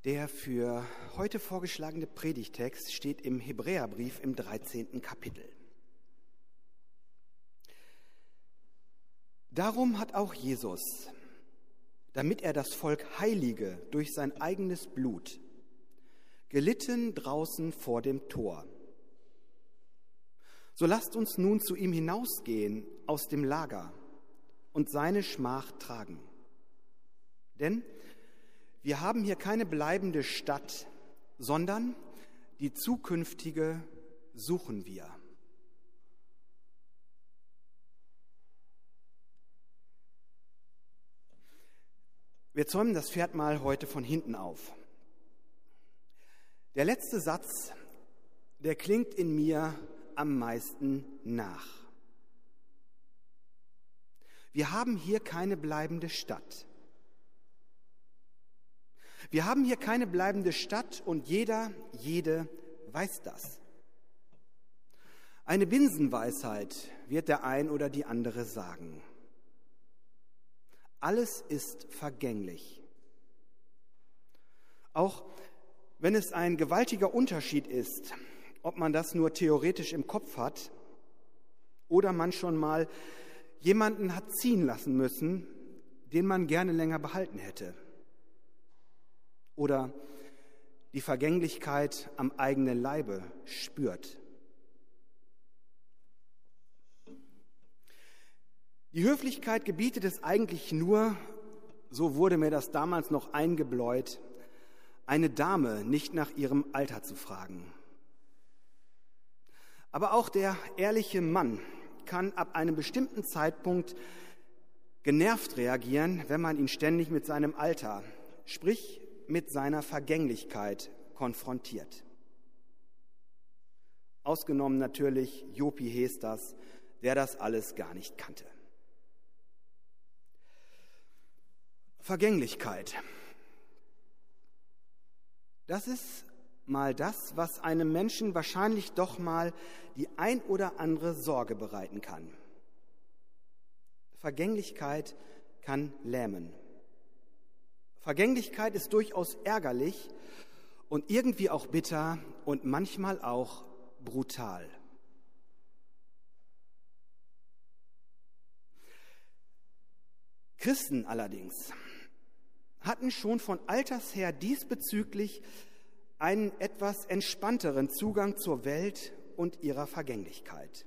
Der für heute vorgeschlagene Predigtext steht im Hebräerbrief im 13. Kapitel. Darum hat auch Jesus, damit er das Volk heilige durch sein eigenes Blut, gelitten draußen vor dem Tor. So lasst uns nun zu ihm hinausgehen aus dem Lager und seine Schmach tragen. Denn wir haben hier keine bleibende Stadt, sondern die zukünftige suchen wir. Wir zäumen das Pferd mal heute von hinten auf. Der letzte Satz, der klingt in mir am meisten nach. Wir haben hier keine bleibende Stadt. Wir haben hier keine bleibende Stadt und jede weiß das. Eine Binsenweisheit wird der ein oder die andere sagen. Alles ist vergänglich. Auch wenn es ein gewaltiger Unterschied ist, ob man das nur theoretisch im Kopf hat oder man schon mal jemanden hat ziehen lassen müssen, den man gerne länger behalten hätte. Oder die Vergänglichkeit am eigenen Leibe spürt. Die Höflichkeit gebietet es eigentlich nur, so wurde mir das damals noch eingebläut, eine Dame nicht nach ihrem Alter zu fragen. Aber auch der ehrliche Mann kann ab einem bestimmten Zeitpunkt genervt reagieren, wenn man ihn ständig mit seinem Alter, sprich mit seiner Vergänglichkeit konfrontiert. Ausgenommen natürlich Jopi Hesters, der das alles gar nicht kannte. Vergänglichkeit. Das ist mal das, was einem Menschen wahrscheinlich doch mal die ein oder andere Sorge bereiten kann. Vergänglichkeit kann lähmen. Vergänglichkeit ist durchaus ärgerlich und irgendwie auch bitter und manchmal auch brutal. Christen allerdings hatten schon von alters her diesbezüglich einen etwas entspannteren Zugang zur Welt und ihrer Vergänglichkeit.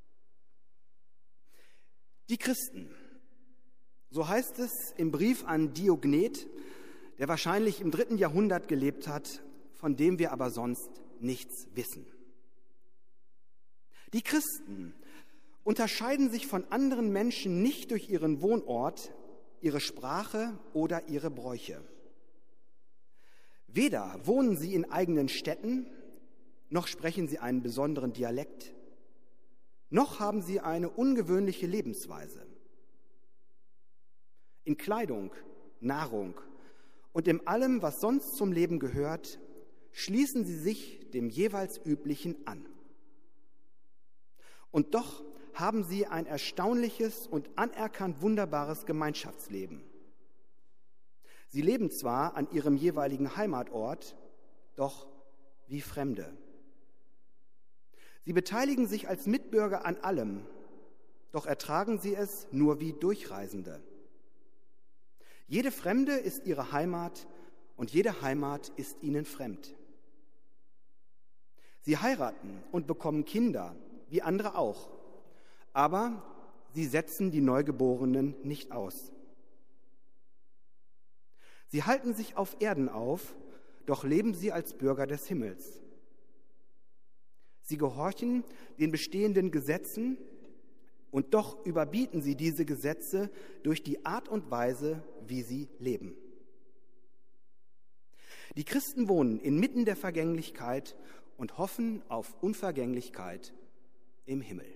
Die Christen, so heißt es im Brief an Diognet, der wahrscheinlich im 3. Jahrhundert gelebt hat, von dem wir aber sonst nichts wissen. Die Christen unterscheiden sich von anderen Menschen nicht durch ihren Wohnort, ihre Sprache oder ihre Bräuche. Weder wohnen sie in eigenen Städten, noch sprechen sie einen besonderen Dialekt, noch haben sie eine ungewöhnliche Lebensweise. In Kleidung, Nahrung und in allem, was sonst zum Leben gehört, schließen sie sich dem jeweils Üblichen an. Und doch haben sie ein erstaunliches und anerkannt wunderbares Gemeinschaftsleben. Sie leben zwar an ihrem jeweiligen Heimatort, doch wie Fremde. Sie beteiligen sich als Mitbürger an allem, doch ertragen sie es nur wie Durchreisende. Jede Fremde ist ihre Heimat und jede Heimat ist ihnen fremd. Sie heiraten und bekommen Kinder, wie andere auch, aber sie setzen die Neugeborenen nicht aus. Sie halten sich auf Erden auf, doch leben sie als Bürger des Himmels. Sie gehorchen den bestehenden Gesetzen und doch überbieten sie diese Gesetze durch die Art und Weise, wie sie leben. Die Christen wohnen inmitten der Vergänglichkeit und hoffen auf Unvergänglichkeit im Himmel.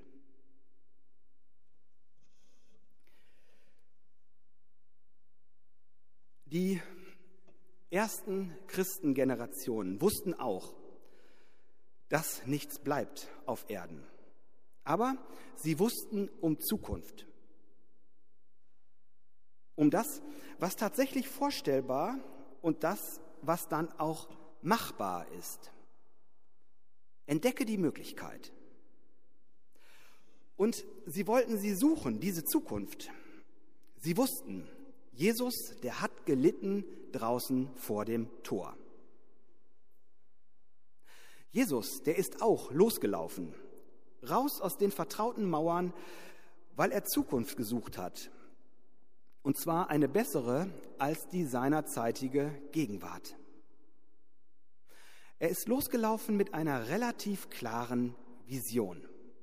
Die ersten Christengenerationen wussten auch, dass nichts bleibt auf Erden. Aber sie wussten um Zukunft. Um das, was tatsächlich vorstellbar und das, was dann auch machbar ist. Entdecke die Möglichkeit. Und sie wollten sie suchen, diese Zukunft. Sie wussten, Jesus, der hat gelitten draußen vor dem Tor. Jesus, der ist auch losgelaufen, raus aus den vertrauten Mauern, weil er Zukunft gesucht hat. Und zwar eine bessere als die seinerzeitige Gegenwart. Er ist losgelaufen mit einer relativ klaren Vision.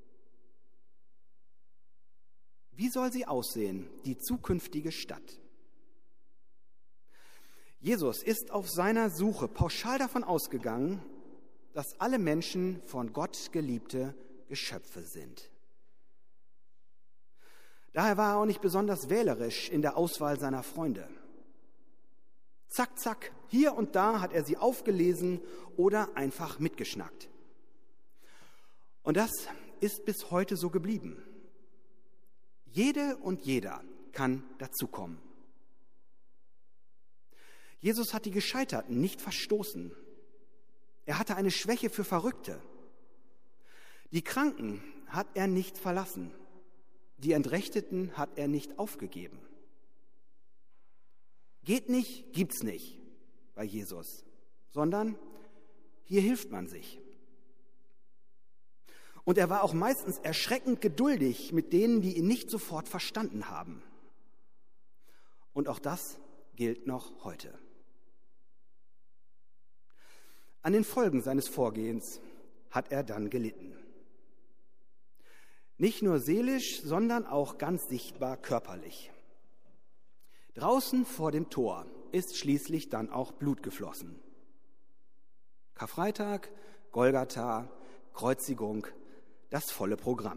Wie soll sie aussehen, die zukünftige Stadt? Jesus ist auf seiner Suche pauschal davon ausgegangen, dass alle Menschen von Gott geliebte Geschöpfe sind. Daher war er auch nicht besonders wählerisch in der Auswahl seiner Freunde. Zack, zack, hier und da hat er sie aufgelesen oder einfach mitgeschnackt. Und das ist bis heute so geblieben. Jede und jeder kann dazukommen. Jesus hat die Gescheiterten nicht verstoßen. Er hatte eine Schwäche für Verrückte. Die Kranken hat er nicht verlassen. Die Entrechteten hat er nicht aufgegeben. Geht nicht, gibt's nicht bei Jesus, sondern hier hilft man sich. Und er war auch meistens erschreckend geduldig mit denen, die ihn nicht sofort verstanden haben. Und auch das gilt noch heute. An den Folgen seines Vorgehens hat er dann gelitten. Nicht nur seelisch, sondern auch ganz sichtbar körperlich. Draußen vor dem Tor ist schließlich dann auch Blut geflossen. Karfreitag, Golgatha, Kreuzigung, das volle Programm.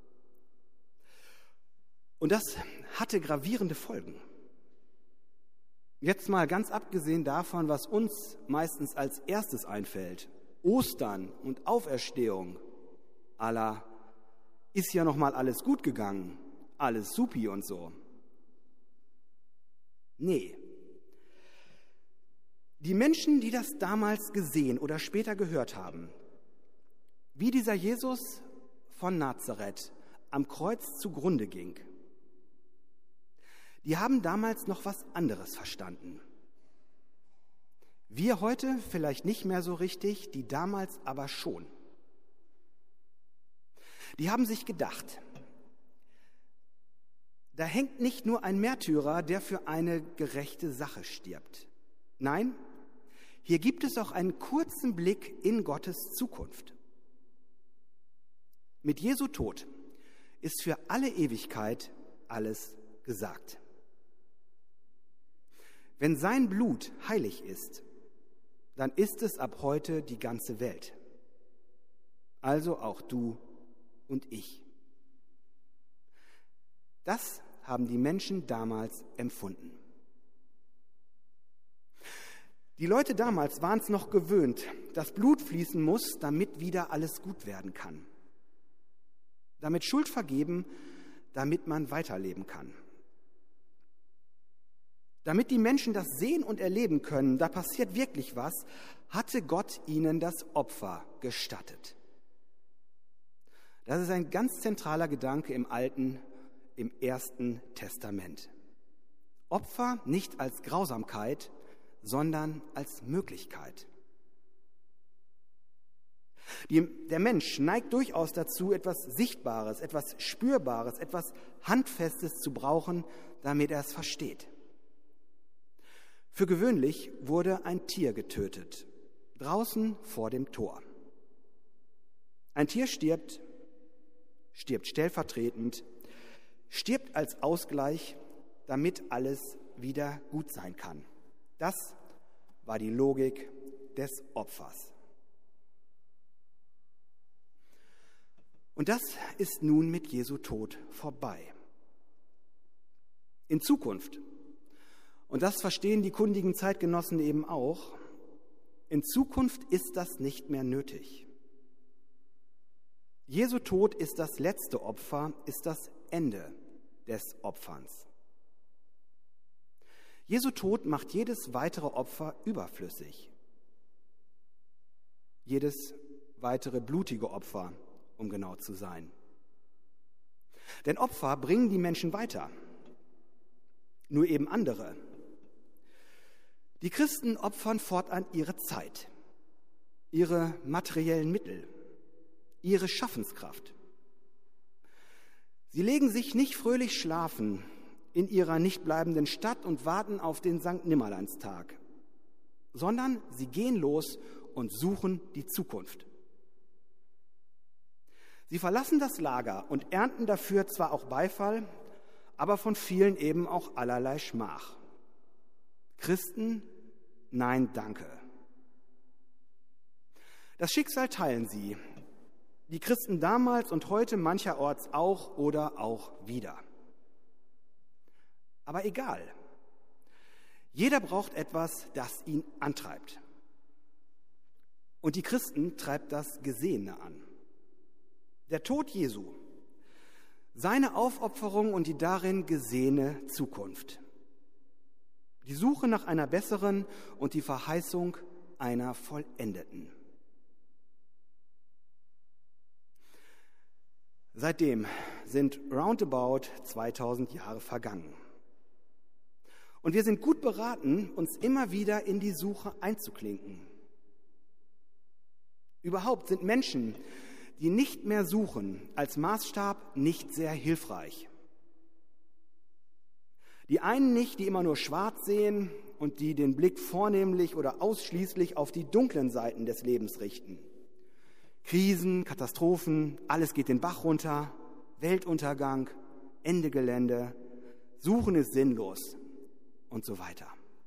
Und das hatte gravierende Folgen. Jetzt mal ganz abgesehen davon, was uns meistens als erstes einfällt. Ostern und Auferstehung. Allah, ist ja noch mal alles gut gegangen, alles supi und so. Nee. Die Menschen, die das damals gesehen oder später gehört haben, wie dieser Jesus von Nazareth am Kreuz zugrunde ging, die haben damals noch was anderes verstanden. Wir heute vielleicht nicht mehr so richtig, die damals aber schon. Die haben sich gedacht, da hängt nicht nur ein Märtyrer, der für eine gerechte Sache stirbt. Nein, hier gibt es auch einen kurzen Blick in Gottes Zukunft. Mit Jesu Tod ist für alle Ewigkeit alles gesagt. Wenn sein Blut heilig ist, dann ist es ab heute die ganze Welt. Also auch du und ich. Das haben die Menschen damals empfunden. Die Leute damals waren es noch gewöhnt, dass Blut fließen muss, damit wieder alles gut werden kann. Damit Schuld vergeben, damit man weiterleben kann. Damit die Menschen das sehen und erleben können, da passiert wirklich was, hatte Gott ihnen das Opfer gestattet. Das ist ein ganz zentraler Gedanke im Ersten Testament. Opfer nicht als Grausamkeit, sondern als Möglichkeit. Der Mensch neigt durchaus dazu, etwas Sichtbares, etwas Spürbares, etwas Handfestes zu brauchen, damit er es versteht. Für gewöhnlich wurde ein Tier getötet, draußen vor dem Tor. Ein Tier stirbt stellvertretend, stirbt als Ausgleich, damit alles wieder gut sein kann. Das war die Logik des Opfers. Und das ist nun mit Jesu Tod vorbei. In Zukunft, und das verstehen die kundigen Zeitgenossen eben auch, in Zukunft ist das nicht mehr nötig. Jesu Tod ist das letzte Opfer, ist das Ende des Opferns. Jesu Tod macht jedes weitere Opfer überflüssig. Jedes weitere blutige Opfer, um genau zu sein. Denn Opfer bringen die Menschen weiter, nur eben andere. Die Christen opfern fortan ihre Zeit, ihre materiellen Mittel, ihre Schaffenskraft. Sie legen sich nicht fröhlich schlafen in ihrer nicht bleibenden Stadt und warten auf den Sankt-Nimmerleins-Tag, sondern sie gehen los und suchen die Zukunft. Sie verlassen das Lager und ernten dafür zwar auch Beifall, aber von vielen eben auch allerlei Schmach. Christen, nein, danke. Das Schicksal teilen sie, die Christen damals und heute mancherorts auch oder auch wieder. Aber egal, jeder braucht etwas, das ihn antreibt. Und die Christen treibt das Gesehene an. Der Tod Jesu, seine Aufopferung und die darin gesehene Zukunft. Die Suche nach einer besseren und die Verheißung einer vollendeten. Seitdem sind roundabout 2000 Jahre vergangen. Und wir sind gut beraten, uns immer wieder in die Suche einzuklinken. Überhaupt sind Menschen, die nicht mehr suchen, als Maßstab nicht sehr hilfreich. Die einen nicht, die immer nur schwarz sehen und die den Blick vornehmlich oder ausschließlich auf die dunklen Seiten des Lebens richten. Krisen, Katastrophen, alles geht den Bach runter, Weltuntergang, Ende Gelände, Suchen ist sinnlos und so weiter.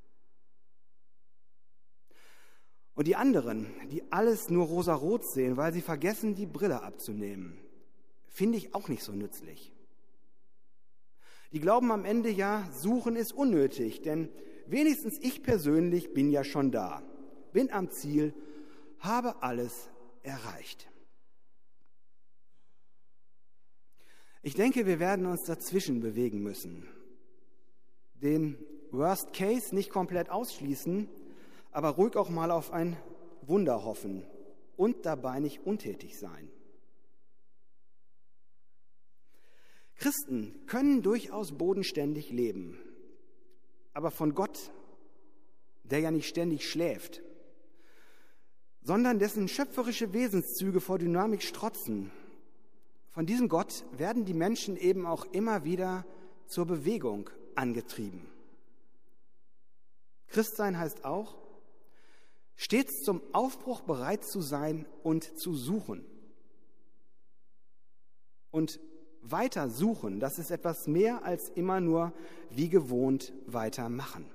Und die anderen, die alles nur rosarot sehen, weil sie vergessen, die Brille abzunehmen, finde ich auch nicht so nützlich. Die glauben am Ende ja, Suchen ist unnötig, denn wenigstens ich persönlich bin ja schon da, bin am Ziel, habe alles erreicht. Ich denke, wir werden uns dazwischen bewegen müssen. Den Worst Case nicht komplett ausschließen, aber ruhig auch mal auf ein Wunder hoffen und dabei nicht untätig sein. Christen können durchaus bodenständig leben, aber von Gott, der ja nicht ständig schläft, sondern dessen schöpferische Wesenszüge vor Dynamik strotzen, von diesem Gott werden die Menschen eben auch immer wieder zur Bewegung angetrieben. Christsein heißt auch, stets zum Aufbruch bereit zu sein und zu suchen. Und weiter suchen, das ist etwas mehr als immer nur wie gewohnt weitermachen.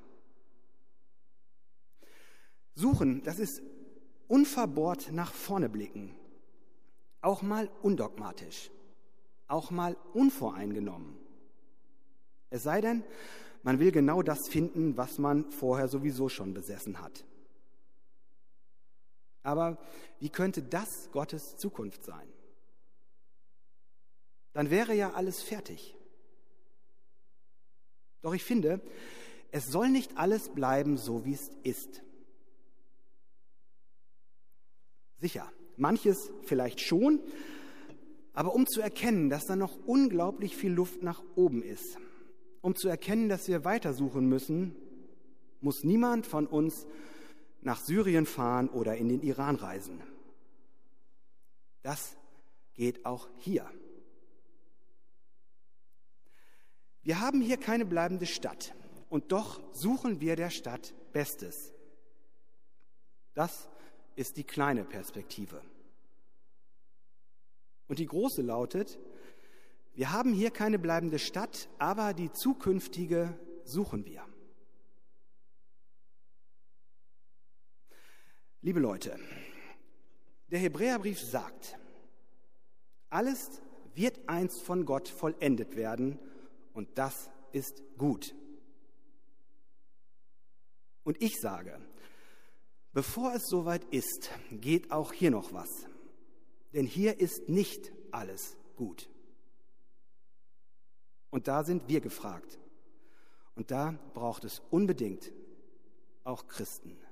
Suchen, das ist unverbohrt nach vorne blicken, auch mal undogmatisch, auch mal unvoreingenommen. Es sei denn, man will genau das finden, was man vorher sowieso schon besessen hat. Aber wie könnte das Gottes Zukunft sein? Dann wäre ja alles fertig. Doch ich finde, es soll nicht alles bleiben, so wie es ist. Sicher, manches vielleicht schon, aber um zu erkennen, dass da noch unglaublich viel Luft nach oben ist, um zu erkennen, dass wir weitersuchen müssen, muss niemand von uns nach Syrien fahren oder in den Iran reisen. Das geht auch hier. Wir haben hier keine bleibende Stadt und doch suchen wir der Stadt Bestes. Das ist die kleine Perspektive. Und die große lautet, wir haben hier keine bleibende Stadt, aber die zukünftige suchen wir. Liebe Leute, der Hebräerbrief sagt, alles wird einst von Gott vollendet werden und das ist gut. Und ich sage, bevor es soweit ist, geht auch hier noch was. Denn hier ist nicht alles gut. Und da sind wir gefragt. Und da braucht es unbedingt auch Christen.